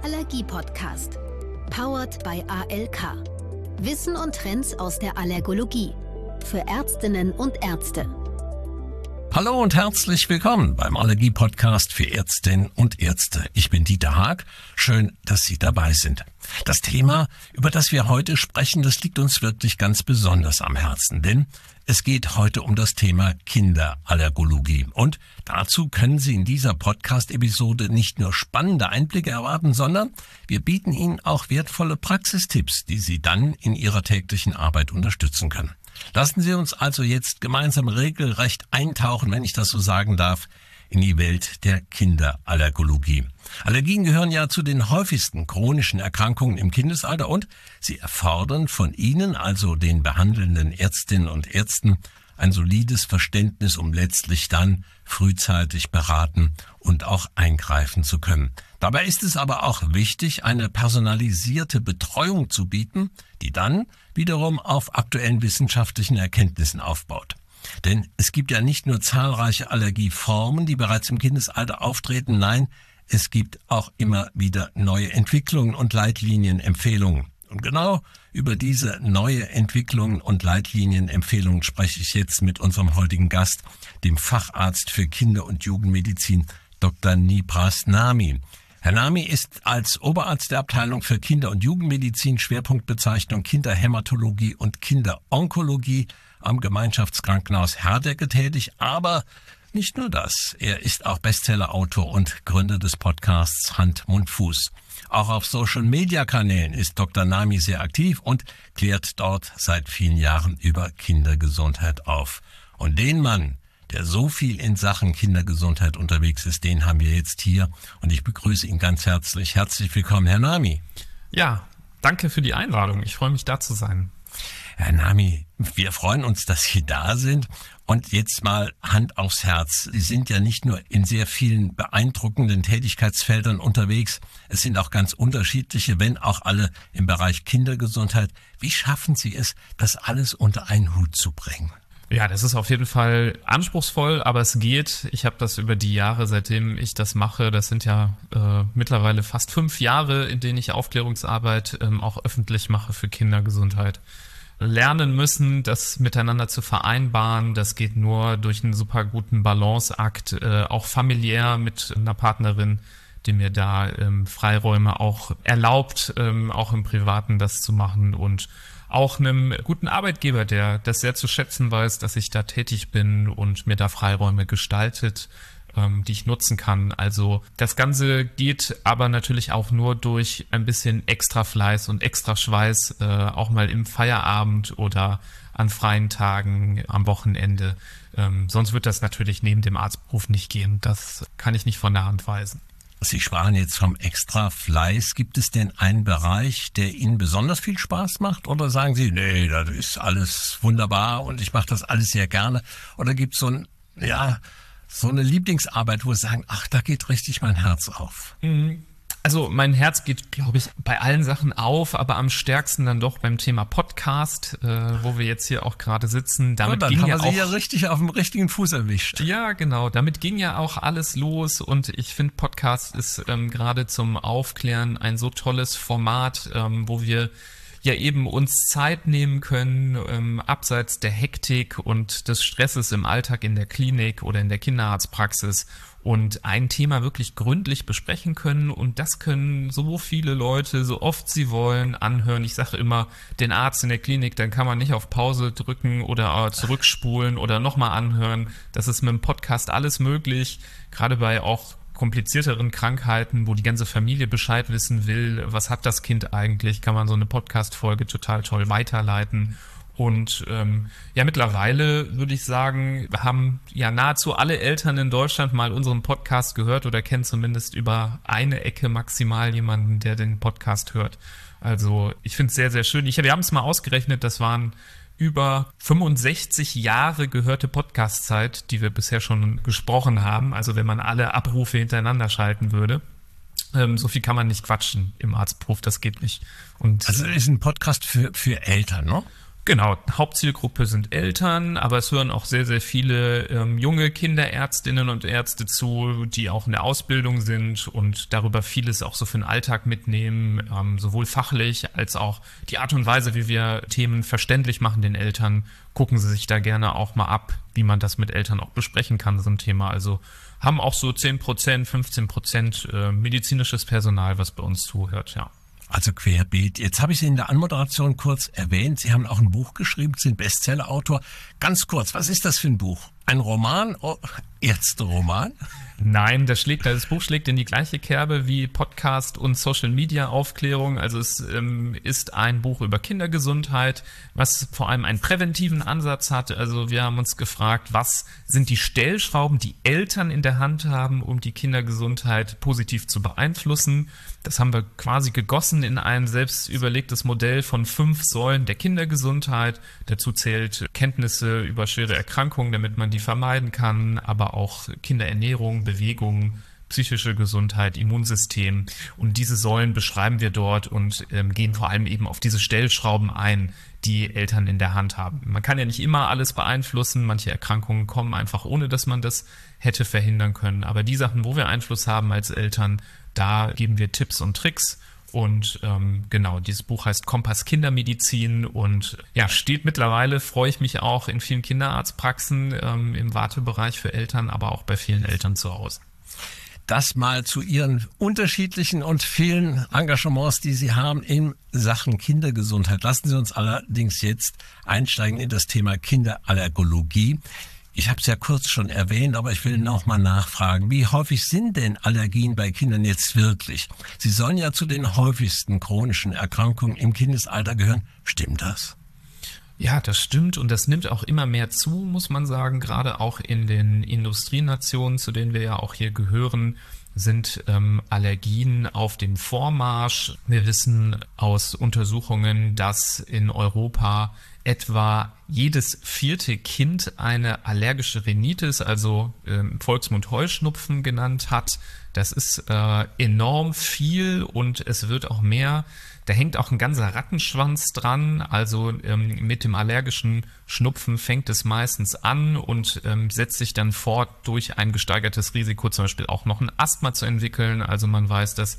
Allergie-Podcast. Powered by ALK. Wissen und Trends aus der Allergologie. Für Ärztinnen und Ärzte. Hallo und herzlich willkommen beim Allergie-Podcast für Ärztinnen und Ärzte. Ich bin Dieter Haag. Schön, dass Sie dabei sind. Das Thema, über das wir heute sprechen, das liegt uns wirklich ganz besonders am Herzen, denn es geht heute um das Thema Kinderallergologie. Und dazu können Sie in dieser Podcast-Episode nicht nur spannende Einblicke erwarten, sondern wir bieten Ihnen auch wertvolle Praxistipps, die Sie dann in Ihrer täglichen Arbeit unterstützen können. Lassen Sie uns also jetzt gemeinsam regelrecht eintauchen, wenn ich das so sagen darf, in die Welt der Kinderallergologie. Allergien gehören ja zu den häufigsten chronischen Erkrankungen im Kindesalter und sie erfordern von Ihnen, also den behandelnden Ärztinnen und Ärzten, ein solides Verständnis, um letztlich dann frühzeitig beraten und auch eingreifen zu können. Dabei ist es aber auch wichtig, eine personalisierte Betreuung zu bieten, die dann wiederum auf aktuellen wissenschaftlichen Erkenntnissen aufbaut. Denn es gibt ja nicht nur zahlreiche Allergieformen, die bereits im Kindesalter auftreten, nein, es gibt auch immer wieder neue Entwicklungen und Leitlinienempfehlungen. Und genau über diese neue Entwicklungen und Leitlinienempfehlungen spreche ich jetzt mit unserem heutigen Gast, dem Facharzt für Kinder- und Jugendmedizin, Dr. Nibras Nami. Herr Nami ist als Oberarzt der Abteilung für Kinder- und Jugendmedizin, Schwerpunktbezeichnung Kinderhämatologie und Kinderonkologie am Gemeinschaftskrankenhaus Herdecke tätig, aber nicht nur das. Er ist auch Bestsellerautor und Gründer des Podcasts Hand, Mund, Fuß. Auch auf Social-Media-Kanälen ist Dr. Nami sehr aktiv und klärt dort seit vielen Jahren über Kindergesundheit auf. Und den Mann, der so viel in Sachen Kindergesundheit unterwegs ist, den haben wir jetzt hier und ich begrüße ihn ganz herzlich. Herzlich willkommen, Herr Nami. Ja, danke für die Einladung. Ich freue mich, da zu sein. Herr Nami, wir freuen uns, dass Sie da sind. Und jetzt mal Hand aufs Herz. Sie sind ja nicht nur in sehr vielen beeindruckenden Tätigkeitsfeldern unterwegs. Es sind auch ganz unterschiedliche, wenn auch alle im Bereich Kindergesundheit. Wie schaffen Sie es, das alles unter einen Hut zu bringen? Ja, das ist auf jeden Fall anspruchsvoll, aber es geht. Ich habe das über die Jahre, seitdem ich das mache, das sind ja mittlerweile fast 5 Jahre, in denen ich Aufklärungsarbeit auch öffentlich mache für Kindergesundheit. Lernen müssen, das miteinander zu vereinbaren. Das geht nur durch einen super guten Balanceakt, auch familiär mit einer Partnerin, die mir da Freiräume auch erlaubt, auch im Privaten das zu machen und auch einem guten Arbeitgeber, der das sehr zu schätzen weiß, dass ich da tätig bin und mir da Freiräume gestaltet, die ich nutzen kann. Also das Ganze geht aber natürlich auch nur durch ein bisschen extra Fleiß und extra Schweiß, auch mal im Feierabend oder an freien Tagen am Wochenende. Sonst wird das natürlich neben dem Arztberuf nicht gehen. Das kann ich nicht von der Hand weisen. Sie sprachen jetzt vom extra Fleiß. Gibt es denn einen Bereich, der Ihnen besonders viel Spaß macht? Oder sagen Sie, nee, das ist alles wunderbar und ich mache das alles sehr gerne? Oder gibt es so eine Lieblingsarbeit, wo Sie sagen, ach, da geht richtig mein Herz auf? Also mein Herz geht, glaube ich, bei allen Sachen auf, aber am stärksten dann doch beim Thema Podcast, wo wir jetzt hier auch gerade sitzen. Damit dann haben wir Sie ja richtig auf dem richtigen Fuß erwischt. Ja, genau. Damit ging ja auch alles los und ich finde, Podcast ist gerade zum Aufklären ein so tolles Format, wo wir ja eben uns Zeit nehmen können, abseits der Hektik und des Stresses im Alltag in der Klinik oder in der Kinderarztpraxis und ein Thema wirklich gründlich besprechen können und das können so viele Leute, so oft sie wollen, anhören. Ich sage immer, den Arzt in der Klinik, dann kann man nicht auf Pause drücken oder zurückspulen oder nochmal anhören. Das ist mit dem Podcast alles möglich, gerade bei auch komplizierteren Krankheiten, wo die ganze Familie Bescheid wissen will, was hat das Kind eigentlich, kann man so eine Podcast-Folge total toll weiterleiten. Und mittlerweile würde ich sagen, haben ja nahezu alle Eltern in Deutschland mal unseren Podcast gehört oder kennen zumindest über eine Ecke maximal jemanden, der den Podcast hört. Also ich finde es sehr, sehr schön. Wir haben es mal ausgerechnet, das waren über 65 Jahre gehörte Podcast-Zeit, die wir bisher schon gesprochen haben. Also wenn man alle Abrufe hintereinander schalten würde. So viel kann man nicht quatschen im Arztberuf, das geht nicht. Und also ist ein Podcast für Eltern, ne? Genau, Hauptzielgruppe sind Eltern, aber es hören auch sehr, sehr viele junge Kinderärztinnen und Ärzte zu, die auch in der Ausbildung sind und darüber vieles auch so für den Alltag mitnehmen, sowohl fachlich als auch die Art und Weise, wie wir Themen verständlich machen den Eltern. Gucken Sie sich da gerne auch mal ab, wie man das mit Eltern auch besprechen kann, so ein Thema. Also haben auch so 10%, 15% medizinisches Personal, was bei uns zuhört, ja. Also querbeet. Jetzt habe ich Sie in der Anmoderation kurz erwähnt. Sie haben auch ein Buch geschrieben, sind Bestsellerautor. Ganz kurz, was ist das für ein Buch? Ein Roman? Oh, Ärzte-Roman? Nein, das Buch schlägt in die gleiche Kerbe wie Podcast und Social-Media-Aufklärung. Also es ist ein Buch über Kindergesundheit, was vor allem einen präventiven Ansatz hat. Also wir haben uns gefragt, was sind die Stellschrauben, die Eltern in der Hand haben, um die Kindergesundheit positiv zu beeinflussen. Das haben wir quasi gegossen in ein selbst überlegtes Modell von 5 Säulen der Kindergesundheit. Dazu zählt Kenntnisse über schwere Erkrankungen, damit man die vermeiden kann, aber auch Kinderernährung, Bewegung, psychische Gesundheit, Immunsystem. Und diese Säulen beschreiben wir dort und gehen vor allem eben auf diese Stellschrauben ein, die Eltern in der Hand haben. Man kann ja nicht immer alles beeinflussen. Manche Erkrankungen kommen einfach, ohne dass man das hätte verhindern können. Aber die Sachen, wo wir Einfluss haben als Eltern, da geben wir Tipps und Tricks. Und genau, dieses Buch heißt Kompass Kindermedizin und ja, steht mittlerweile, freue ich mich auch, in vielen Kinderarztpraxen im Wartebereich für Eltern, aber auch bei vielen Eltern zu Hause. Das mal zu Ihren unterschiedlichen und vielen Engagements, die Sie haben in Sachen Kindergesundheit. Lassen Sie uns allerdings jetzt einsteigen in das Thema Kinderallergologie. Ich habe es ja kurz schon erwähnt, aber ich will noch mal nachfragen, wie häufig sind denn Allergien bei Kindern jetzt wirklich? Sie sollen ja zu den häufigsten chronischen Erkrankungen im Kindesalter gehören. Stimmt das? Ja, das stimmt und das nimmt auch immer mehr zu, muss man sagen. Gerade auch in den Industrienationen, zu denen wir ja auch hier gehören, sind Allergien auf dem Vormarsch. Wir wissen aus Untersuchungen, dass in Europa etwa jedes 4. Kind eine allergische Rhinitis, also im Volksmund Heuschnupfen genannt hat. Das ist enorm viel und es wird auch mehr. Da hängt auch ein ganzer Rattenschwanz dran, also mit dem allergischen Schnupfen fängt es meistens an und setzt sich dann fort durch ein gesteigertes Risiko, zum Beispiel auch noch ein Asthma zu entwickeln. Also man weiß, dass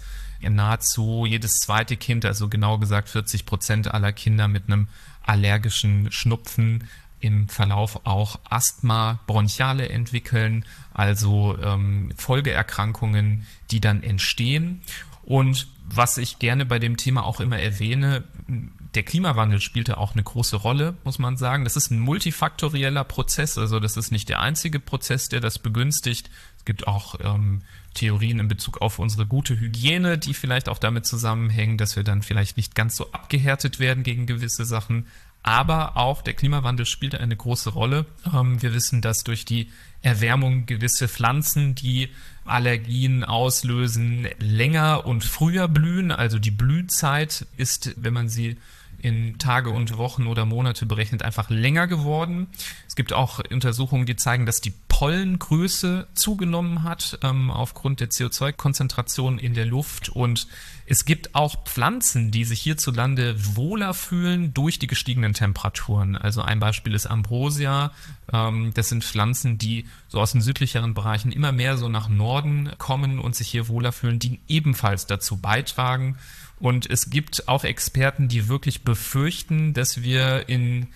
nahezu jedes 2. Kind, also genau gesagt 40% aller Kinder mit einem allergischen Schnupfen im Verlauf auch Asthma, Bronchiale entwickeln, also Folgeerkrankungen, die dann entstehen. Und was ich gerne bei dem Thema auch immer erwähne, der Klimawandel spielte auch eine große Rolle, muss man sagen. Das ist ein multifaktorieller Prozess, also das ist nicht der einzige Prozess, der das begünstigt. Es gibt auch Theorien in Bezug auf unsere gute Hygiene, die vielleicht auch damit zusammenhängen, dass wir dann vielleicht nicht ganz so abgehärtet werden gegen gewisse Sachen. Aber auch der Klimawandel spielt eine große Rolle. Wir wissen, dass durch die Erwärmung gewisse Pflanzen, die Allergien auslösen, länger und früher blühen. Also die Blühzeit ist, wenn man sie in Tage und Wochen oder Monate berechnet, einfach länger geworden. Es gibt auch Untersuchungen, die zeigen, dass die Pollengröße zugenommen hat aufgrund der CO2-Konzentration in der Luft. Und es gibt auch Pflanzen, die sich hierzulande wohler fühlen durch die gestiegenen Temperaturen. Also ein Beispiel ist Ambrosia. Das sind Pflanzen, die so aus den südlicheren Bereichen immer mehr so nach Norden kommen und sich hier wohler fühlen, die ebenfalls dazu beitragen. Und es gibt auch Experten, die wirklich befürchten, dass wir in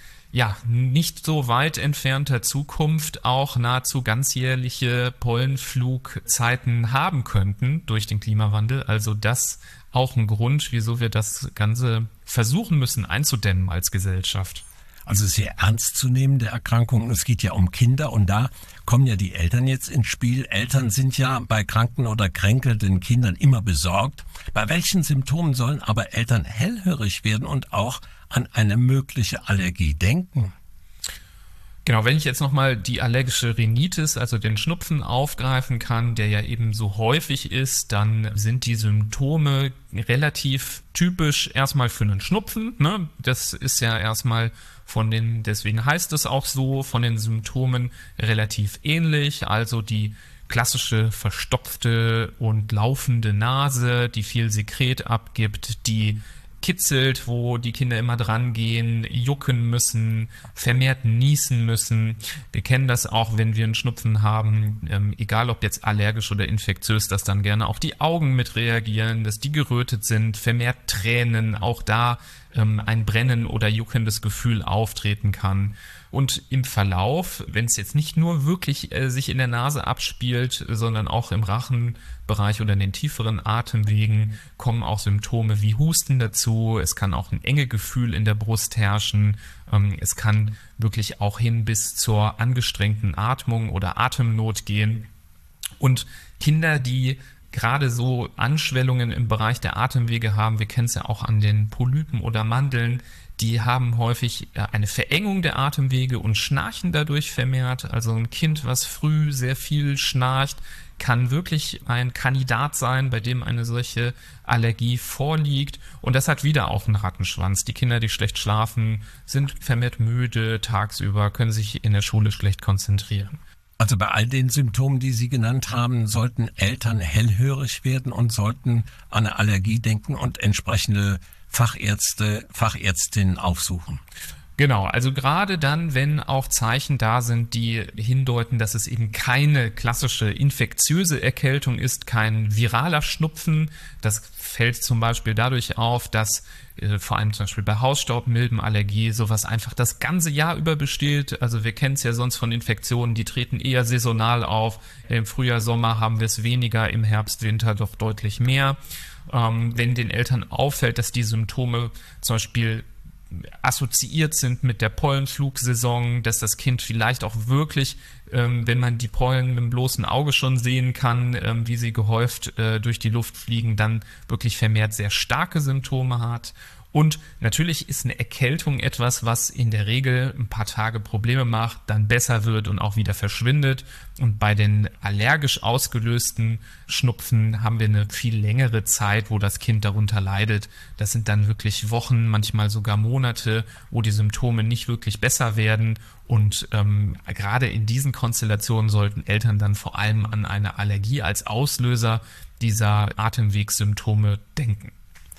nicht so weit entfernter Zukunft auch nahezu ganzjährliche Pollenflugzeiten haben könnten durch den Klimawandel. Also das auch ein Grund, wieso wir das Ganze versuchen müssen einzudämmen als Gesellschaft. Also sehr ernstzunehmende Erkrankungen. Es geht ja um Kinder und da kommen ja die Eltern jetzt ins Spiel. Eltern sind ja bei kranken oder kränkelnden Kindern immer besorgt. Bei welchen Symptomen sollen aber Eltern hellhörig werden und auch an eine mögliche Allergie denken? Genau, wenn ich jetzt nochmal die allergische Rhinitis, also den Schnupfen aufgreifen kann, der ja eben so häufig ist, dann sind die Symptome relativ typisch erstmal für einen Schnupfen, ne? Das ist ja erstmal deswegen heißt es auch so, von den Symptomen relativ ähnlich, also die klassische verstopfte und laufende Nase, die viel Sekret abgibt, die kitzelt, wo die Kinder immer dran gehen, jucken müssen, vermehrt niesen müssen. Wir kennen das auch, wenn wir einen Schnupfen haben, egal ob jetzt allergisch oder infektiös, dass dann gerne auch die Augen mit reagieren, dass die gerötet sind, vermehrt Tränen, auch da ein Brennen oder juckendes Gefühl auftreten kann. Und im Verlauf, wenn es jetzt nicht nur wirklich sich in der Nase abspielt, sondern auch im Rachenbereich oder in den tieferen Atemwegen, kommen auch Symptome wie Husten dazu. Es kann auch ein Engegefühl in der Brust herrschen. Es kann wirklich auch hin bis zur angestrengten Atmung oder Atemnot gehen. Und Kinder, die gerade so Anschwellungen im Bereich der Atemwege haben, wir kennen es ja auch an den Polypen oder Mandeln, die haben häufig eine Verengung der Atemwege und schnarchen dadurch vermehrt. Also ein Kind, was früh sehr viel schnarcht, kann wirklich ein Kandidat sein, bei dem eine solche Allergie vorliegt. Und das hat wieder auch einen Rattenschwanz. Die Kinder, die schlecht schlafen, sind vermehrt müde tagsüber, können sich in der Schule schlecht konzentrieren. Also bei all den Symptomen, die Sie genannt haben, sollten Eltern hellhörig werden und sollten an eine Allergie denken und entsprechende Fachärztinnen aufsuchen. Genau, also gerade dann, wenn auch Zeichen da sind, die hindeuten, dass es eben keine klassische infektiöse Erkältung ist, kein viraler Schnupfen. Das fällt zum Beispiel dadurch auf, dass vor allem zum Beispiel bei Hausstaubmilbenallergie sowas einfach das ganze Jahr über besteht. Also wir kennen es ja sonst von Infektionen, die treten eher saisonal auf. Im Frühjahr, Sommer haben wir es weniger, im Herbst, Winter doch deutlich mehr. Wenn den Eltern auffällt, dass die Symptome zum Beispiel assoziiert sind mit der Pollenflugsaison, dass das Kind vielleicht auch wirklich, wenn man die Pollen mit dem bloßen Auge schon sehen kann, wie sie gehäuft durch die Luft fliegen, dann wirklich vermehrt sehr starke Symptome hat. Und natürlich ist eine Erkältung etwas, was in der Regel ein paar Tage Probleme macht, dann besser wird und auch wieder verschwindet. Und bei den allergisch ausgelösten Schnupfen haben wir eine viel längere Zeit, wo das Kind darunter leidet. Das sind dann wirklich Wochen, manchmal sogar Monate, wo die Symptome nicht wirklich besser werden. Und gerade in diesen Konstellationen sollten Eltern dann vor allem an eine Allergie als Auslöser dieser Atemwegssymptome denken.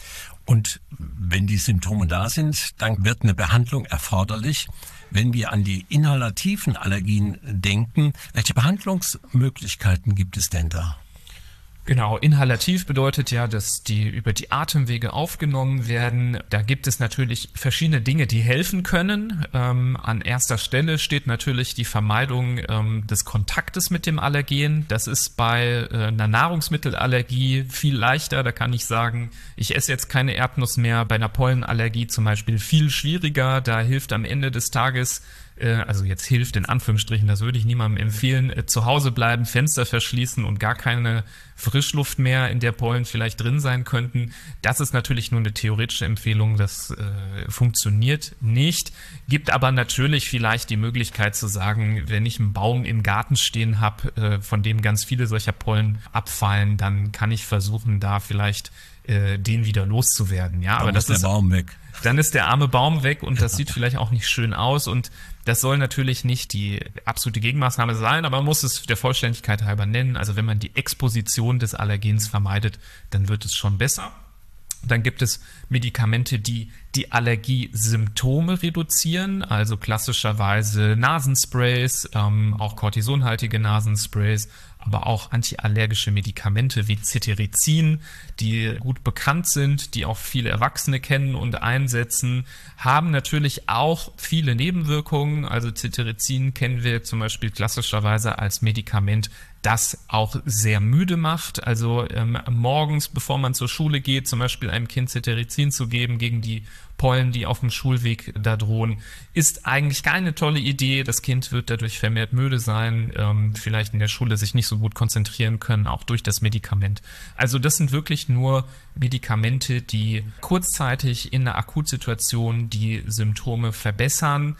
Und wenn die Symptome da sind, dann wird eine Behandlung erforderlich. Wenn wir an die inhalativen Allergien denken, welche Behandlungsmöglichkeiten gibt es denn da? Genau, inhalativ bedeutet ja, dass die über die Atemwege aufgenommen werden. Da gibt es natürlich verschiedene Dinge, die helfen können. An erster Stelle steht natürlich die Vermeidung des Kontaktes mit dem Allergen. Das ist bei einer Nahrungsmittelallergie viel leichter. Da kann ich sagen, ich esse jetzt keine Erdnuss mehr. Bei einer Pollenallergie zum Beispiel viel schwieriger. Da hilft am Ende des Tages, also jetzt hilft in Anführungsstrichen, das würde ich niemandem empfehlen, zu Hause bleiben, Fenster verschließen und gar keine Frischluft mehr, in der Pollen vielleicht drin sein könnten. Das ist natürlich nur eine theoretische Empfehlung, das funktioniert nicht. Gibt aber natürlich vielleicht die Möglichkeit zu sagen, wenn ich einen Baum im Garten stehen habe, von dem ganz viele solcher Pollen abfallen, dann kann ich versuchen, da vielleicht den wieder loszuwerden. Ja, aber das ist der Baum weg. Dann ist der arme Baum weg und das sieht vielleicht auch nicht schön aus und das soll natürlich nicht die absolute Gegenmaßnahme sein, aber man muss es der Vollständigkeit halber nennen. Also wenn man die Exposition des Allergens vermeidet, dann wird es schon besser. Dann gibt es Medikamente, die die Allergiesymptome reduzieren, also klassischerweise Nasensprays, auch kortisonhaltige Nasensprays, aber auch antiallergische Medikamente wie Cetirizin, die gut bekannt sind, die auch viele Erwachsene kennen und einsetzen, haben natürlich auch viele Nebenwirkungen. Also Cetirizin kennen wir zum Beispiel klassischerweise als Medikament, das auch sehr müde macht. Also morgens, bevor man zur Schule geht, zum Beispiel einem Kind Cetirizin zu geben gegen die Pollen, die auf dem Schulweg da drohen, ist eigentlich keine tolle Idee. Das Kind wird dadurch vermehrt müde sein, vielleicht in der Schule sich nicht so gut konzentrieren können, auch durch das Medikament. Also das sind wirklich nur Medikamente, die kurzzeitig in einer Akutsituation die Symptome verbessern,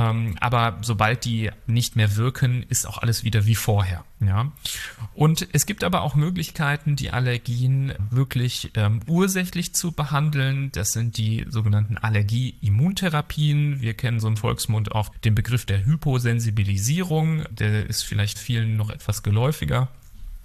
aber sobald die nicht mehr wirken, ist auch alles wieder wie vorher. Ja? Und es gibt aber auch Möglichkeiten, die Allergien wirklich ursächlich zu behandeln. Das sind die sogenannten Allergie-Immuntherapien. Wir kennen so im Volksmund auch den Begriff der Hyposensibilisierung. Der ist vielleicht vielen noch etwas geläufiger.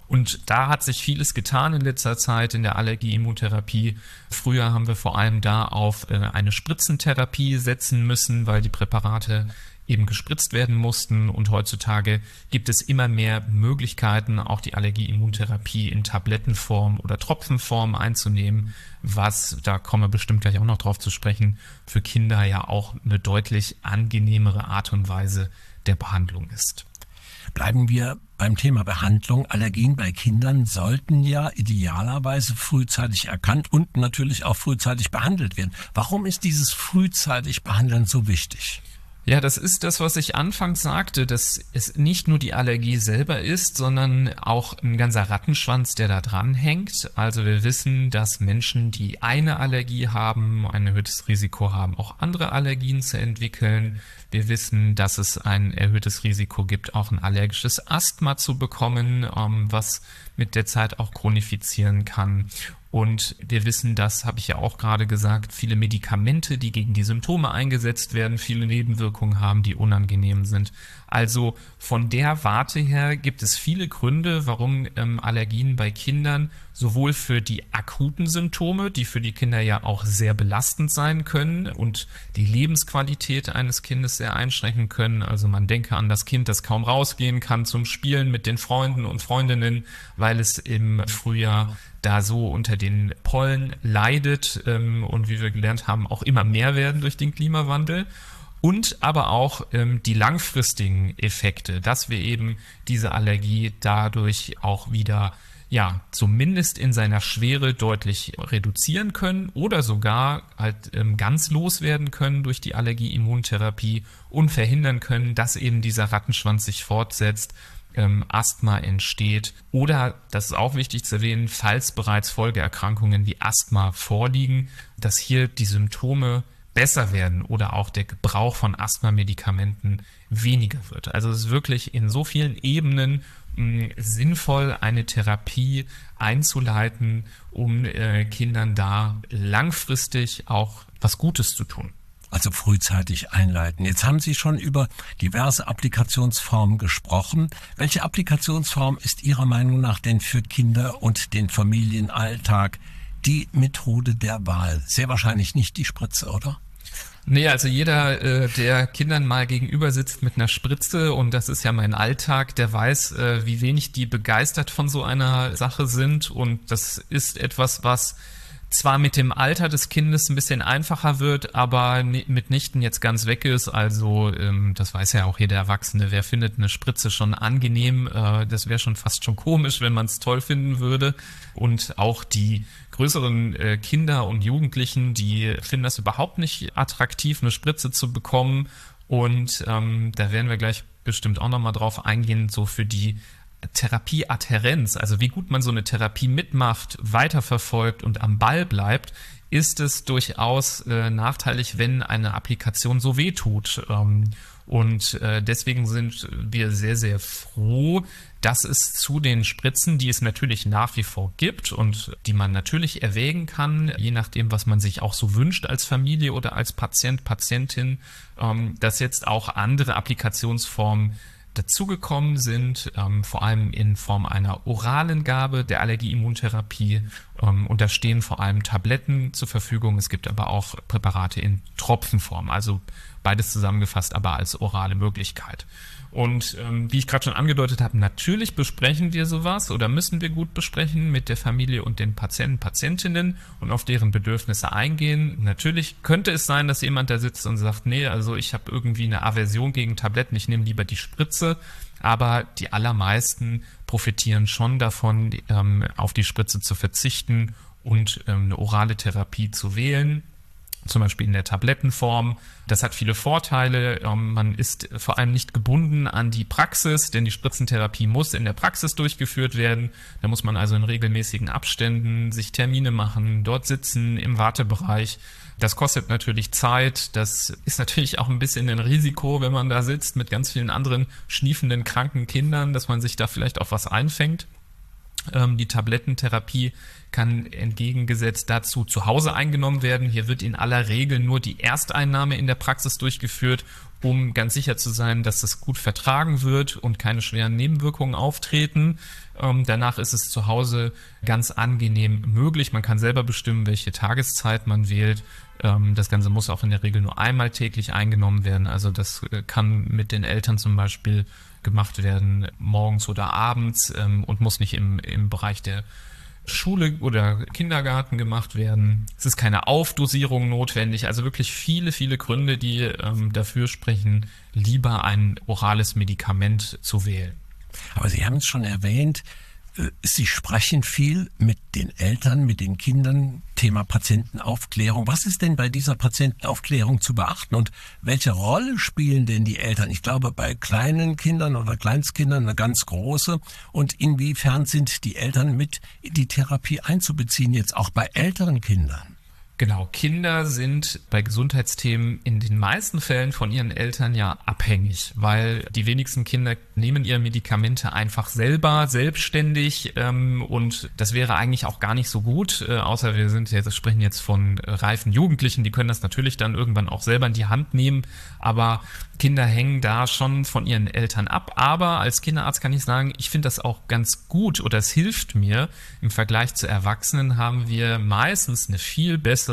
Und da hat sich vieles getan in letzter Zeit in der Allergie-Immuntherapie. Früher haben wir vor allem da auf eine Spritzentherapie setzen müssen, weil die Präparate eben gespritzt werden mussten. Und heutzutage gibt es immer mehr Möglichkeiten, auch die Allergie-Immuntherapie in Tablettenform oder Tropfenform einzunehmen, was, da kommen wir bestimmt gleich auch noch drauf zu sprechen, für Kinder ja auch eine deutlich angenehmere Art und Weise der Behandlung ist. Bleiben wir beim Thema Behandlung. Allergien bei Kindern sollten ja idealerweise frühzeitig erkannt und natürlich auch frühzeitig behandelt werden. Warum ist dieses frühzeitig Behandeln so wichtig? Ja, das ist das, was ich anfangs sagte, dass es nicht nur die Allergie selber ist, sondern auch ein ganzer Rattenschwanz, der da dran hängt. Also wir wissen, dass Menschen, die eine Allergie haben, ein erhöhtes Risiko haben, auch andere Allergien zu entwickeln. Wir wissen, dass es ein erhöhtes Risiko gibt, auch ein allergisches Asthma zu bekommen, was mit der Zeit auch chronifizieren kann. Und wir wissen, das habe ich ja auch gerade gesagt, viele Medikamente, die gegen die Symptome eingesetzt werden, viele Nebenwirkungen haben, die unangenehm sind. Also von der Warte her gibt es viele Gründe, warum Allergien bei Kindern sowohl für die akuten Symptome, die für die Kinder ja auch sehr belastend sein können und die Lebensqualität eines Kindes sehr einschränken können. Also man denke an das Kind, das kaum rausgehen kann zum Spielen mit den Freunden und Freundinnen, weil es im Frühjahr da so unter den Pollen leidet und wie wir gelernt haben, auch immer mehr werden durch den Klimawandel. Und aber auch die langfristigen Effekte, dass wir eben diese Allergie dadurch auch wieder, ja, zumindest in seiner Schwere deutlich reduzieren können oder sogar halt ganz loswerden können durch die Allergie-Immuntherapie und verhindern können, dass eben dieser Rattenschwanz sich fortsetzt, Asthma entsteht oder, das ist auch wichtig zu erwähnen, falls bereits Folgeerkrankungen wie Asthma vorliegen, dass hier die Symptome besser werden oder auch der Gebrauch von Asthma-Medikamenten weniger wird. Also es ist wirklich in so vielen Ebenen sinnvoll, eine Therapie einzuleiten, um Kindern da langfristig auch was Gutes zu tun. Also frühzeitig einleiten. Jetzt haben Sie schon über diverse Applikationsformen gesprochen. Welche Applikationsform ist Ihrer Meinung nach denn für Kinder und den Familienalltag die Methode der Wahl? Sehr wahrscheinlich nicht die Spritze, oder? Nee, also jeder, der Kindern mal gegenüber sitzt mit einer Spritze, und das ist ja mein Alltag, der weiß, wie wenig die begeistert von so einer Sache sind. Und das ist etwas, was zwar mit dem Alter des Kindes ein bisschen einfacher wird, aber mitnichten jetzt ganz weg ist. Also das weiß ja auch jeder Erwachsene. Wer findet eine Spritze schon angenehm? Das wäre schon fast schon komisch, wenn man es toll finden würde. Und auch die größeren Kinder und Jugendlichen, die finden das überhaupt nicht attraktiv, eine Spritze zu bekommen. Und da werden wir gleich bestimmt auch nochmal drauf eingehen, so für die Therapieadhärenz, also wie gut man so eine Therapie mitmacht, weiterverfolgt und am Ball bleibt, ist es durchaus nachteilig, wenn eine Applikation so weh tut. Und deswegen sind wir sehr, sehr froh, dass es zu den Spritzen, die es natürlich nach wie vor gibt und die man natürlich erwägen kann, je nachdem, was man sich auch so wünscht als Familie oder als Patient, Patientin, dass jetzt auch andere Applikationsformen dazugekommen sind, vor allem in Form einer oralen Gabe der Allergie-Immuntherapie. Und da stehen vor allem Tabletten zur Verfügung. Es gibt aber auch Präparate in Tropfenform, also beides zusammengefasst, aber als orale Möglichkeit. Und wie ich gerade schon angedeutet habe, natürlich besprechen wir sowas oder müssen wir gut besprechen mit der Familie und den Patienten, Patientinnen und auf deren Bedürfnisse eingehen. Natürlich könnte es sein, dass jemand da sitzt und sagt, nee, also ich habe irgendwie eine Aversion gegen Tabletten, ich nehme lieber die Spritze. Aber die allermeisten profitieren schon davon, auf die Spritze zu verzichten und eine orale Therapie zu wählen. Zum Beispiel in der Tablettenform. Das hat viele Vorteile. Man ist vor allem nicht gebunden an die Praxis, denn die Spritzentherapie muss in der Praxis durchgeführt werden. Da muss man also in regelmäßigen Abständen sich Termine machen, dort sitzen im Wartebereich. Das kostet natürlich Zeit. Das ist natürlich auch ein bisschen ein Risiko, wenn man da sitzt mit ganz vielen anderen schniefenden, kranken Kindern, dass man sich da vielleicht auch was einfängt. Die Tablettentherapie kann entgegengesetzt dazu zu Hause eingenommen werden. Hier wird in aller Regel nur die Ersteinnahme in der Praxis durchgeführt, um ganz sicher zu sein, dass es gut vertragen wird und keine schweren Nebenwirkungen auftreten. Danach ist es zu Hause ganz angenehm möglich. Man kann selber bestimmen, welche Tageszeit man wählt. Das Ganze muss auch in der Regel nur einmal täglich eingenommen werden. Also das kann mit den Eltern zum Beispiel gemacht werden, morgens oder abends, und muss nicht im Bereich der Schule oder Kindergarten gemacht werden. Es ist keine Aufdosierung notwendig. Also wirklich viele, viele Gründe, die dafür sprechen, lieber ein orales Medikament zu wählen. Aber Sie haben es schon erwähnt, Sie sprechen viel mit den Eltern, mit den Kindern, Thema Patientenaufklärung. Was ist denn bei dieser Patientenaufklärung zu beachten und welche Rolle spielen denn die Eltern? Ich glaube, bei kleinen Kindern oder Kleinstkindern eine ganz große. Und inwiefern sind die Eltern mit in die Therapie einzubeziehen, jetzt auch bei älteren Kindern? Genau, Kinder sind bei Gesundheitsthemen in den meisten Fällen von ihren Eltern ja abhängig, weil die wenigsten Kinder nehmen ihre Medikamente einfach selber, selbstständig, und das wäre eigentlich auch gar nicht so gut, außer wir sprechen jetzt von reifen Jugendlichen, die können das natürlich dann irgendwann auch selber in die Hand nehmen, aber Kinder hängen da schon von ihren Eltern ab, aber als Kinderarzt kann ich sagen, ich finde das auch ganz gut oder es hilft mir. Im Vergleich zu Erwachsenen haben wir meistens eine viel bessere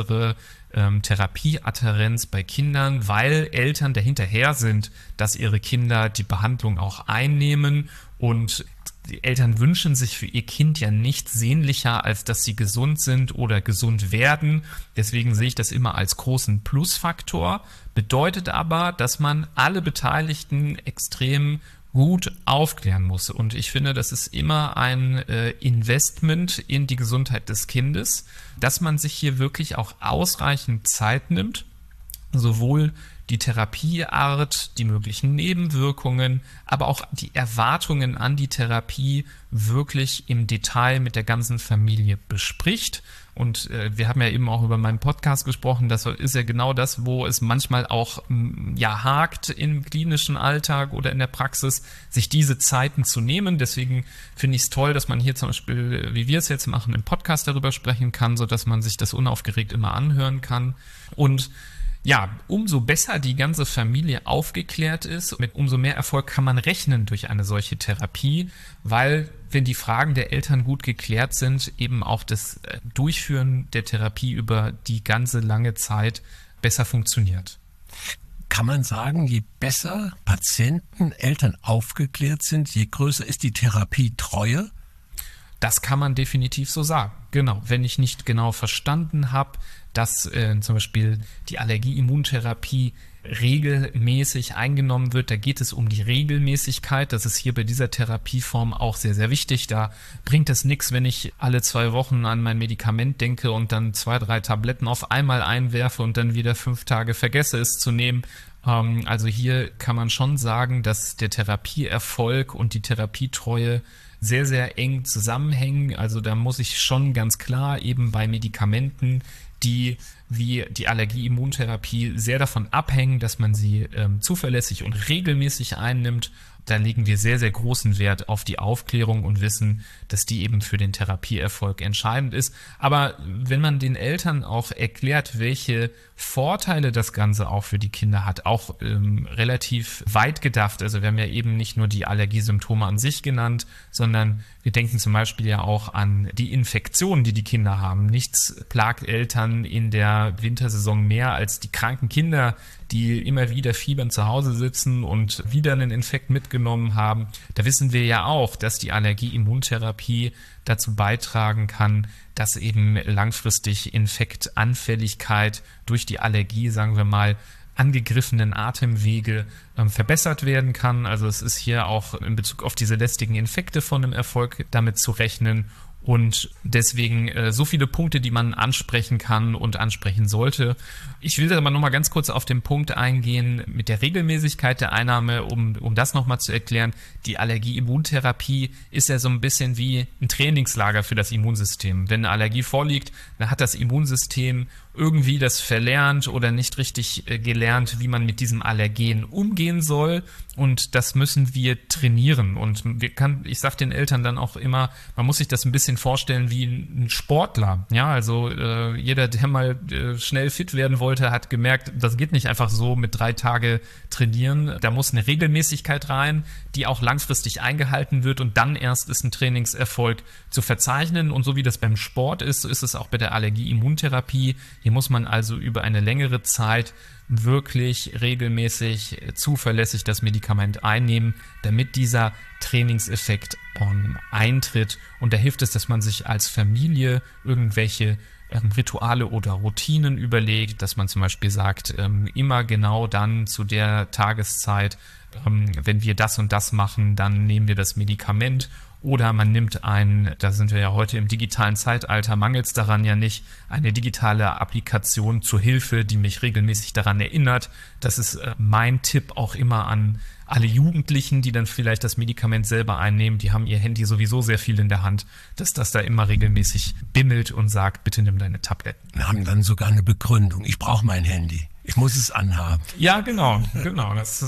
Therapieadhärenz bei Kindern, weil Eltern dahinterher sind, dass ihre Kinder die Behandlung auch einnehmen, und die Eltern wünschen sich für ihr Kind ja nichts sehnlicher, als dass sie gesund sind oder gesund werden. Deswegen sehe ich das immer als großen Plusfaktor. Bedeutet aber, dass man alle Beteiligten extrem gut aufklären muss. Und ich finde, das ist immer ein Investment in die Gesundheit des Kindes, dass man sich hier wirklich auch ausreichend Zeit nimmt, sowohl die Therapieart, die möglichen Nebenwirkungen, aber auch die Erwartungen an die Therapie wirklich im Detail mit der ganzen Familie bespricht. Und wir haben ja eben auch über meinen Podcast gesprochen, das ist ja genau das, wo es manchmal auch hakt im klinischen Alltag oder in der Praxis, sich diese Zeiten zu nehmen. Deswegen finde ich es toll, dass man hier zum Beispiel, wie wir es jetzt machen, im Podcast darüber sprechen kann, sodass man sich das unaufgeregt immer anhören kann. Und ja, umso besser die ganze Familie aufgeklärt ist, mit umso mehr Erfolg kann man rechnen durch eine solche Therapie, weil, wenn die Fragen der Eltern gut geklärt sind, eben auch das Durchführen der Therapie über die ganze lange Zeit besser funktioniert. Kann man sagen, je besser Patienten, Eltern aufgeklärt sind, je größer ist die Therapietreue? Das kann man definitiv so sagen. Genau, wenn ich nicht genau verstanden habe, dass zum Beispiel die Allergie-Immuntherapie regelmäßig eingenommen wird. Da geht es um die Regelmäßigkeit. Das ist hier bei dieser Therapieform auch sehr, sehr wichtig. Da bringt es nichts, wenn ich alle 2 Wochen an mein Medikament denke und dann 2, 3 Tabletten auf einmal einwerfe und dann wieder 5 Tage vergesse es zu nehmen. Also hier kann man schon sagen, dass der Therapieerfolg und die Therapietreue sehr, sehr eng zusammenhängen. Also da muss ich schon ganz klar eben bei Medikamenten, die wie die Allergie-Immuntherapie sehr davon abhängen, dass man sie zuverlässig und regelmäßig einnimmt. Da legen wir sehr, sehr großen Wert auf die Aufklärung und wissen, dass die eben für den Therapieerfolg entscheidend ist. Aber wenn man den Eltern auch erklärt, welche Vorteile das Ganze auch für die Kinder hat, auch relativ weit gedacht. Also wir haben ja eben nicht nur die Allergiesymptome an sich genannt, sondern wir denken zum Beispiel ja auch an die Infektionen, die die Kinder haben. Nichts plagt Eltern in der Wintersaison mehr als die kranken Kinder, die immer wieder fiebernd zu Hause sitzen und wieder einen Infekt mitgenommen haben. Da wissen wir ja auch, dass die Allergie-Immuntherapie dazu beitragen kann, dass eben langfristig Infektanfälligkeit durch die Allergie, sagen wir mal, angegriffenen Atemwege verbessert werden kann. Also es ist hier auch in Bezug auf diese lästigen Infekte von einem Erfolg damit zu rechnen. Und deswegen so viele Punkte, die man ansprechen kann und ansprechen sollte. Ich will aber nochmal ganz kurz auf den Punkt eingehen mit der Regelmäßigkeit der Einnahme, um das nochmal zu erklären. Die Allergie-Immuntherapie ist ja so ein bisschen wie ein Trainingslager für das Immunsystem. Wenn eine Allergie vorliegt, dann hat das Immunsystem irgendwie das verlernt oder nicht richtig gelernt, wie man mit diesem Allergen umgehen soll. Und das müssen wir trainieren. Und ich sage den Eltern dann auch immer, man muss sich das ein bisschen bisschen vorstellen wie ein Sportler. Ja, also jeder, der mal schnell fit werden wollte, hat gemerkt, das geht nicht einfach so mit 3 Tage trainieren. Da muss eine Regelmäßigkeit rein, die auch langfristig eingehalten wird und dann erst ist ein Trainingserfolg zu verzeichnen. Und so wie das beim Sport ist, so ist es auch bei der Allergie-Immuntherapie. Hier muss man also über eine längere Zeit wirklich regelmäßig zuverlässig das Medikament einnehmen, damit dieser Trainingseffekt eintritt. Und da hilft es, dass man sich als Familie irgendwelche Rituale oder Routinen überlegt, dass man zum Beispiel sagt, immer genau dann zu der Tageszeit, wenn wir das und das machen, dann nehmen wir das Medikament. Oder man nimmt da sind wir ja heute im digitalen Zeitalter, mangelt es daran ja nicht, eine digitale Applikation zur Hilfe, die mich regelmäßig daran erinnert. Das ist mein Tipp auch immer an alle Jugendlichen, die dann vielleicht das Medikament selber einnehmen. Die haben ihr Handy sowieso sehr viel in der Hand, dass das da immer regelmäßig bimmelt und sagt, bitte nimm deine Tabletten. Wir haben dann sogar eine Begründung. Ich brauche mein Handy. Ich muss es anhaben. Ja, genau. Das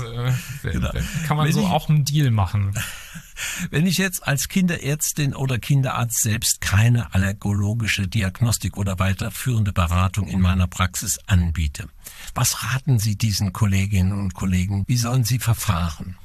kann man so auch einen Deal machen. Wenn ich jetzt als Kinderärztin oder Kinderarzt selbst keine allergologische Diagnostik oder weiterführende Beratung in meiner Praxis anbiete, was raten Sie diesen Kolleginnen und Kollegen? Wie sollen sie verfahren?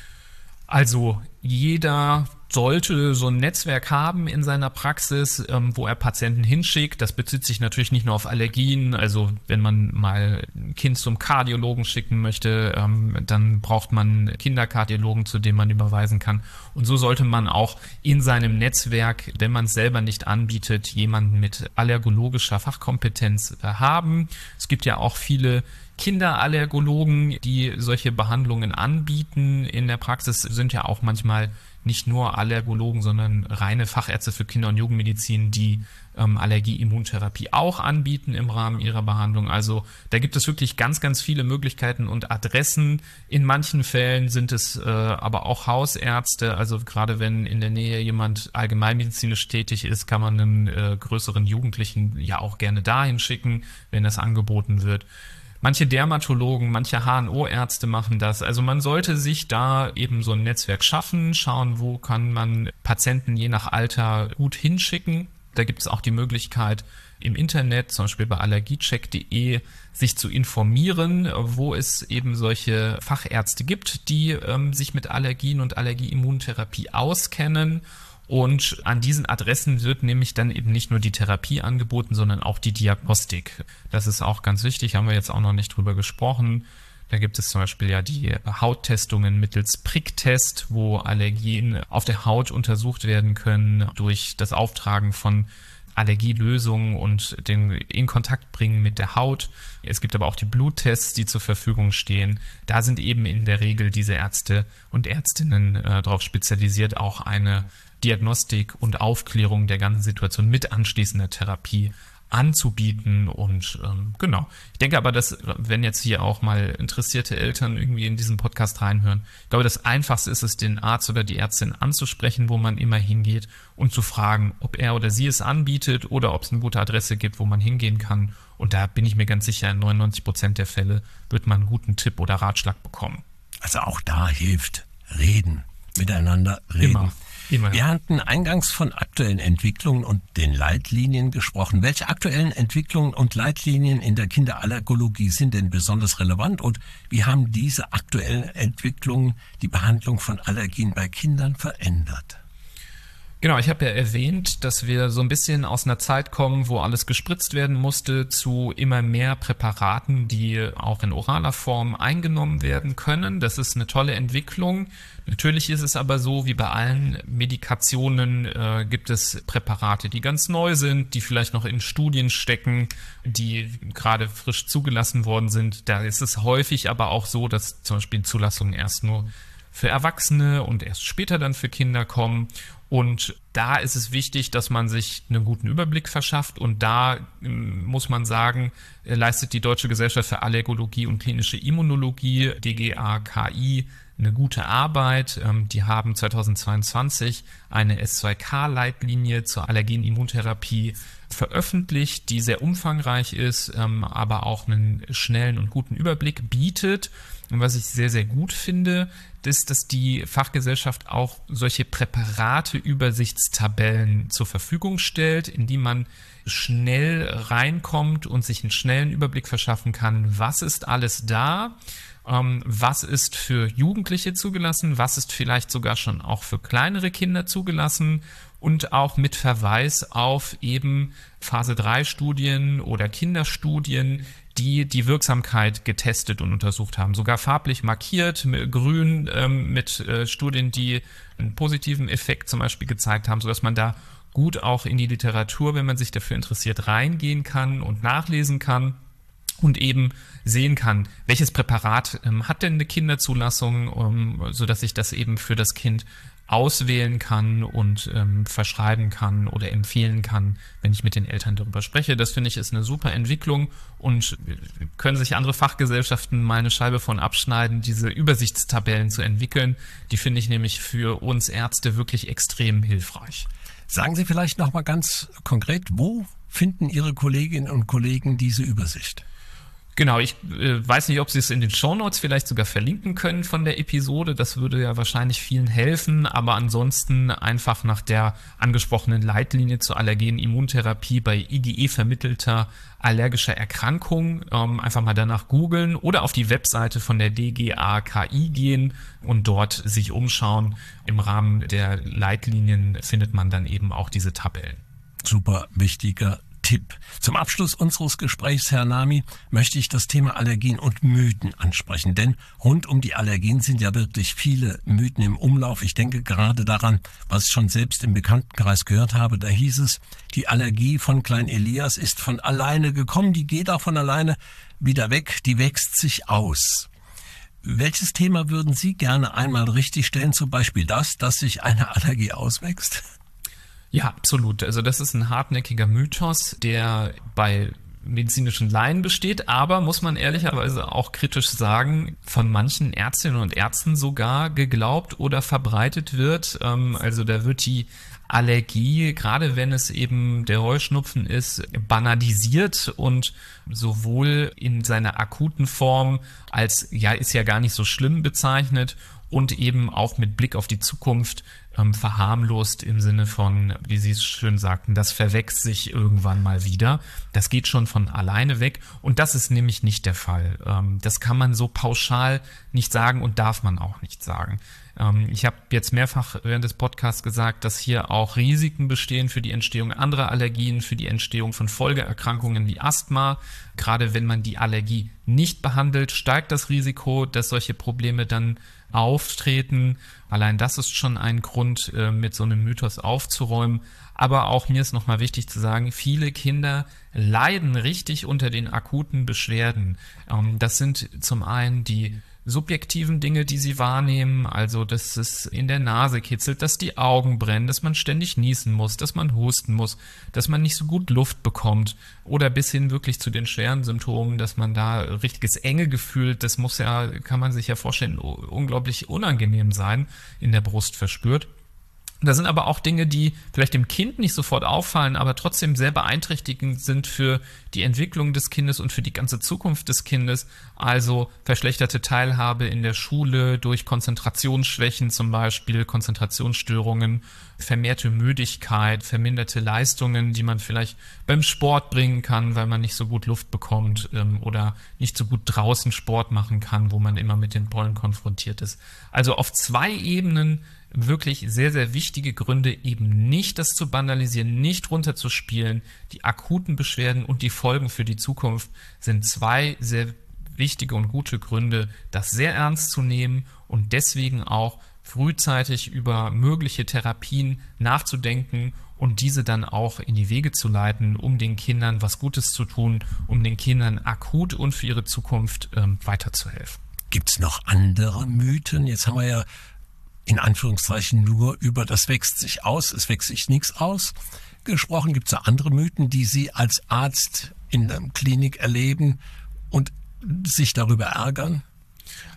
Also jeder sollte so ein Netzwerk haben in seiner Praxis, wo er Patienten hinschickt. Das bezieht sich natürlich nicht nur auf Allergien. Also wenn man mal ein Kind zum Kardiologen schicken möchte, dann braucht man Kinderkardiologen, zu dem man überweisen kann. Und so sollte man auch in seinem Netzwerk, wenn man es selber nicht anbietet, jemanden mit allergologischer Fachkompetenz haben. Es gibt ja auch viele Kinderallergologen, die solche Behandlungen anbieten. In der Praxis sind ja auch manchmal nicht nur Allergologen, sondern reine Fachärzte für Kinder- und Jugendmedizin, die Allergie-Immuntherapie auch anbieten im Rahmen ihrer Behandlung. Also da gibt es wirklich ganz, ganz viele Möglichkeiten und Adressen. In manchen Fällen sind es aber auch Hausärzte. Also gerade wenn in der Nähe jemand allgemeinmedizinisch tätig ist, kann man einen größeren Jugendlichen ja auch gerne dahin schicken, wenn das angeboten wird. Manche Dermatologen, manche HNO-Ärzte machen das. Also man sollte sich da eben so ein Netzwerk schaffen, schauen, wo kann man Patienten je nach Alter gut hinschicken. Da gibt es auch die Möglichkeit im Internet, zum Beispiel bei allergiecheck.de, sich zu informieren, wo es eben solche Fachärzte gibt, die sich mit Allergien und Allergie-Immuntherapie auskennen. Und an diesen Adressen wird nämlich dann eben nicht nur die Therapie angeboten, sondern auch die Diagnostik. Das ist auch ganz wichtig, haben wir jetzt auch noch nicht drüber gesprochen. Da gibt es zum Beispiel ja die Hauttestungen mittels Pricktest, wo Allergien auf der Haut untersucht werden können durch das Auftragen von Allergielösungen und den in Kontakt bringen mit der Haut. Es gibt aber auch die Bluttests, die zur Verfügung stehen. Da sind eben in der Regel diese Ärzte und Ärztinnen darauf spezialisiert, auch eine Diagnostik und Aufklärung der ganzen Situation mit anschließender Therapie anzubieten. Und genau. Ich denke aber, dass, wenn jetzt hier auch mal interessierte Eltern irgendwie in diesen Podcast reinhören, ich glaube, das Einfachste ist es, den Arzt oder die Ärztin anzusprechen, wo man immer hingeht und zu fragen, ob er oder sie es anbietet oder ob es eine gute Adresse gibt, wo man hingehen kann. Und da bin ich mir ganz sicher, in 99% der Fälle wird man einen guten Tipp oder Ratschlag bekommen. Also auch da hilft Reden, miteinander reden. Immer. Wir hatten eingangs von aktuellen Entwicklungen und den Leitlinien gesprochen. Welche aktuellen Entwicklungen und Leitlinien in der Kinderallergologie sind denn besonders relevant und wie haben diese aktuellen Entwicklungen die Behandlung von Allergien bei Kindern verändert? Genau, ich habe ja erwähnt, dass wir so ein bisschen aus einer Zeit kommen, wo alles gespritzt werden musste, zu immer mehr Präparaten, die auch in oraler Form eingenommen werden können. Das ist eine tolle Entwicklung. Natürlich ist es aber so, wie bei allen Medikationen gibt es Präparate, die ganz neu sind, die vielleicht noch in Studien stecken, die gerade frisch zugelassen worden sind. Da ist es häufig aber auch so, dass zum Beispiel Zulassungen erst nur für Erwachsene und erst später dann für Kinder kommen. Und da ist es wichtig, dass man sich einen guten Überblick verschafft. Und da muss man sagen, leistet die Deutsche Gesellschaft für Allergologie und klinische Immunologie, DGA-KI, eine gute Arbeit. Die haben 2022 eine S2K-Leitlinie zur Allergien-Immuntherapie veröffentlicht, die sehr umfangreich ist, aber auch einen schnellen und guten Überblick bietet. Und was ich sehr, sehr gut finde, ist, dass die Fachgesellschaft auch solche Präparate übersichtsweise Übersichtstabellen zur Verfügung stellt, in die man schnell reinkommt und sich einen schnellen Überblick verschaffen kann, was ist alles da, was ist für Jugendliche zugelassen, was ist vielleicht sogar schon auch für kleinere Kinder zugelassen und auch mit Verweis auf eben Phase-3-Studien oder Kinderstudien, die die Wirksamkeit getestet und untersucht haben. Sogar farblich markiert, mit grün, mit Studien, die einen positiven Effekt zum Beispiel gezeigt haben, sodass man da gut auch in die Literatur, wenn man sich dafür interessiert, reingehen kann und nachlesen kann und eben sehen kann, welches Präparat hat denn eine Kinderzulassung, sodass ich das eben für das Kind auswählen kann und verschreiben kann oder empfehlen kann, wenn ich mit den Eltern darüber spreche. Das finde ich ist eine super Entwicklung und können sich andere Fachgesellschaften mal eine Scheibe von abschneiden, diese Übersichtstabellen zu entwickeln. Die finde ich nämlich für uns Ärzte wirklich extrem hilfreich. Sagen Sie vielleicht noch mal ganz konkret, wo finden Ihre Kolleginnen und Kollegen diese Übersicht? Genau, ich weiß nicht, ob Sie es in den Shownotes vielleicht sogar verlinken können von der Episode. Das würde ja wahrscheinlich vielen helfen, aber ansonsten einfach nach der angesprochenen Leitlinie zur Allergen-Immuntherapie bei IgE vermittelter allergischer Erkrankung einfach mal danach googeln oder auf die Webseite von der DGAKI gehen und dort sich umschauen. Im Rahmen der Leitlinien findet man dann eben auch diese Tabellen. Super wichtiger Tipp. Zum Abschluss unseres Gesprächs, Herr Nami, möchte ich das Thema Allergien und Mythen ansprechen, denn rund um die Allergien sind ja wirklich viele Mythen im Umlauf. Ich denke gerade daran, was ich schon selbst im Bekanntenkreis gehört habe, da hieß es, die Allergie von Klein Elias ist von alleine gekommen, die geht auch von alleine wieder weg, die wächst sich aus. Welches Thema würden Sie gerne einmal richtig stellen, zum Beispiel das, dass sich eine Allergie auswächst? Ja, absolut. Also das ist ein hartnäckiger Mythos, der bei medizinischen Laien besteht, aber muss man ehrlicherweise auch kritisch sagen, von manchen Ärztinnen und Ärzten sogar geglaubt oder verbreitet wird. Also da wird die Allergie, gerade wenn es eben der Heuschnupfen ist, banalisiert und sowohl in seiner akuten Form als, ja, ist ja gar nicht so schlimm bezeichnet und eben auch mit Blick auf die Zukunft verharmlost im Sinne von, wie Sie es schön sagten, das verwächst sich irgendwann mal wieder. Das geht schon von alleine weg und das ist nämlich nicht der Fall. Das kann man so pauschal nicht sagen und darf man auch nicht sagen. Ich habe jetzt mehrfach während des Podcasts gesagt, dass hier auch Risiken bestehen für die Entstehung anderer Allergien, für die Entstehung von Folgeerkrankungen wie Asthma. Gerade wenn man die Allergie nicht behandelt, steigt das Risiko, dass solche Probleme dann auftreten. Allein das ist schon ein Grund, mit so einem Mythos aufzuräumen. Aber auch mir ist nochmal wichtig zu sagen, viele Kinder leiden richtig unter den akuten Beschwerden. Das sind zum einen die subjektiven Dinge, die sie wahrnehmen, also dass es in der Nase kitzelt, dass die Augen brennen, dass man ständig niesen muss, dass man husten muss, dass man nicht so gut Luft bekommt oder bis hin wirklich zu den schweren Symptomen, dass man da richtiges Engegefühl, das muss ja, kann man sich ja vorstellen, unglaublich unangenehm sein, in der Brust verspürt. Da sind aber auch Dinge, die vielleicht dem Kind nicht sofort auffallen, aber trotzdem sehr beeinträchtigend sind für die Entwicklung des Kindes und für die ganze Zukunft des Kindes. Also verschlechterte Teilhabe in der Schule durch Konzentrationsschwächen zum Beispiel, Konzentrationsstörungen, vermehrte Müdigkeit, verminderte Leistungen, die man vielleicht beim Sport bringen kann, weil man nicht so gut Luft bekommt oder nicht so gut draußen Sport machen kann, wo man immer mit den Pollen konfrontiert ist. Also auf 2 Ebenen wirklich sehr, sehr wichtige Gründe, eben nicht das zu banalisieren, nicht runterzuspielen. Die akuten Beschwerden und die Folgen für die Zukunft sind 2 sehr wichtige und gute Gründe, das sehr ernst zu nehmen und deswegen auch frühzeitig über mögliche Therapien nachzudenken und diese dann auch in die Wege zu leiten, um den Kindern was Gutes zu tun, um den Kindern akut und für ihre Zukunft weiterzuhelfen. Gibt es noch andere Mythen? Jetzt haben wir ja in Anführungszeichen nur über das wächst sich aus, es wächst sich nichts aus gesprochen. Gibt es da andere Mythen, die Sie als Arzt in der Klinik erleben und sich darüber ärgern?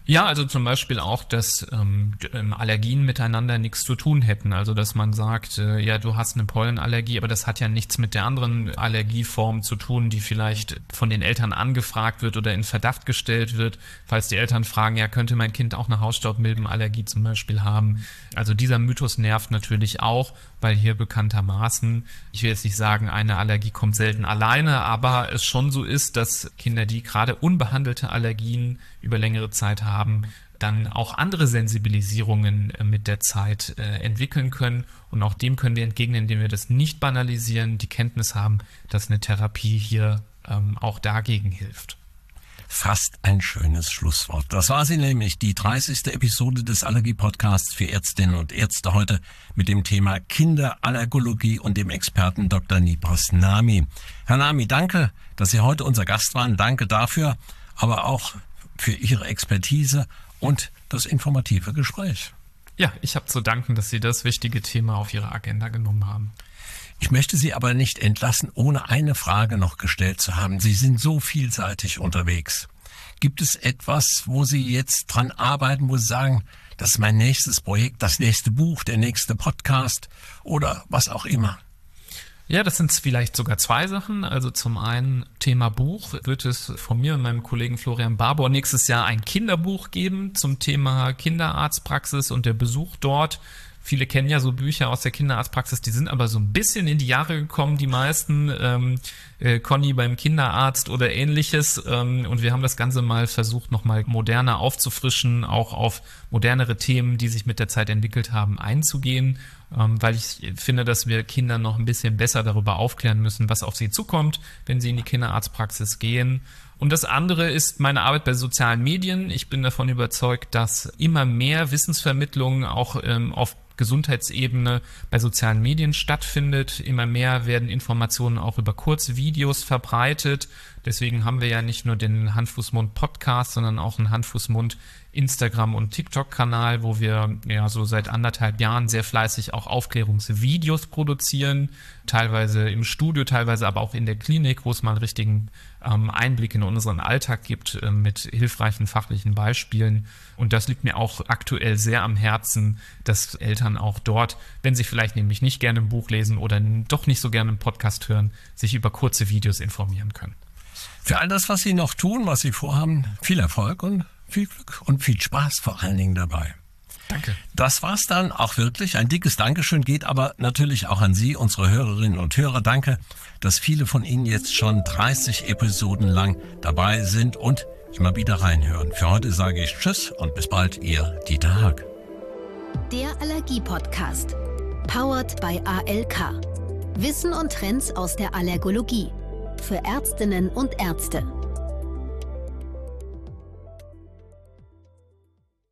Ja, also zum Beispiel auch, dass Allergien miteinander nichts zu tun hätten. Also dass man sagt, ja, du hast eine Pollenallergie, aber das hat ja nichts mit der anderen Allergieform zu tun, die vielleicht von den Eltern angefragt wird oder in Verdacht gestellt wird. Falls die Eltern fragen, ja, könnte mein Kind auch eine Hausstaubmilbenallergie zum Beispiel haben. Also dieser Mythos nervt natürlich auch, weil hier bekanntermaßen, ich will jetzt nicht sagen, eine Allergie kommt selten alleine, aber es schon so ist, dass Kinder, die gerade unbehandelte Allergien über längere Zeit haben, dann auch andere Sensibilisierungen mit der Zeit entwickeln können. Und auch dem können wir entgegnen, indem wir das nicht banalisieren, die Kenntnis haben, dass eine Therapie hier auch dagegen hilft. Fast ein schönes Schlusswort. Das war sie nämlich, die 30. Episode des Allergie-Podcasts für Ärztinnen und Ärzte heute mit dem Thema Kinderallergologie und dem Experten Dr. Nibras Nami. Herr Nami, danke, dass Sie heute unser Gast waren. Danke dafür, aber auch für Ihre Expertise und das informative Gespräch. Ja, ich habe zu danken, dass Sie das wichtige Thema auf Ihre Agenda genommen haben. Ich möchte Sie aber nicht entlassen, ohne eine Frage noch gestellt zu haben. Sie sind so vielseitig unterwegs. Gibt es etwas, wo Sie jetzt dran arbeiten, wo Sie sagen, das ist mein nächstes Projekt, das nächste Buch, der nächste Podcast oder was auch immer? Ja, das sind vielleicht sogar zwei Sachen. Also zum einen Thema Buch wird es von mir und meinem Kollegen Florian Barbour nächstes Jahr ein Kinderbuch geben zum Thema Kinderarztpraxis und der Besuch dort. Viele kennen ja so Bücher aus der Kinderarztpraxis, die sind aber so ein bisschen in die Jahre gekommen, die meisten, Conny beim Kinderarzt oder ähnliches. Und wir haben das Ganze mal versucht, nochmal moderner aufzufrischen, auch auf modernere Themen, die sich mit der Zeit entwickelt haben, einzugehen. Weil ich finde, dass wir Kinder noch ein bisschen besser darüber aufklären müssen, was auf sie zukommt, wenn sie in die Kinderarztpraxis gehen. Und das andere ist meine Arbeit bei sozialen Medien. Ich bin davon überzeugt, dass immer mehr Wissensvermittlung auch auf Gesundheitsebene bei sozialen Medien stattfindet. Immer mehr werden Informationen auch über Kurzvideos verbreitet. Deswegen haben wir ja nicht nur den Hand-Fuß-Mund-Podcast, sondern auch einen Hand-Fuß-Mund Instagram- und TikTok-Kanal, wo wir ja so seit 1,5 Jahren sehr fleißig auch Aufklärungsvideos produzieren, teilweise im Studio, teilweise aber auch in der Klinik, wo es mal einen richtigen Einblick in unseren Alltag gibt mit hilfreichen fachlichen Beispielen. Und das liegt mir auch aktuell sehr am Herzen, dass Eltern auch dort, wenn sie vielleicht nämlich nicht gerne ein Buch lesen oder doch nicht so gerne einen Podcast hören, sich über kurze Videos informieren können. Für all das, was Sie noch tun, was Sie vorhaben, viel Erfolg und viel Glück und viel Spaß vor allen Dingen dabei. Danke. Das war's dann auch wirklich. Ein dickes Dankeschön geht aber natürlich auch an Sie, unsere Hörerinnen und Hörer. Danke, dass viele von Ihnen jetzt schon 30 Episoden lang dabei sind und immer wieder reinhören. Für heute sage ich Tschüss und bis bald, Ihr Dieter Haag. Der Allergie-Podcast. Powered by ALK. Wissen und Trends aus der Allergologie. Für Ärztinnen und Ärzte.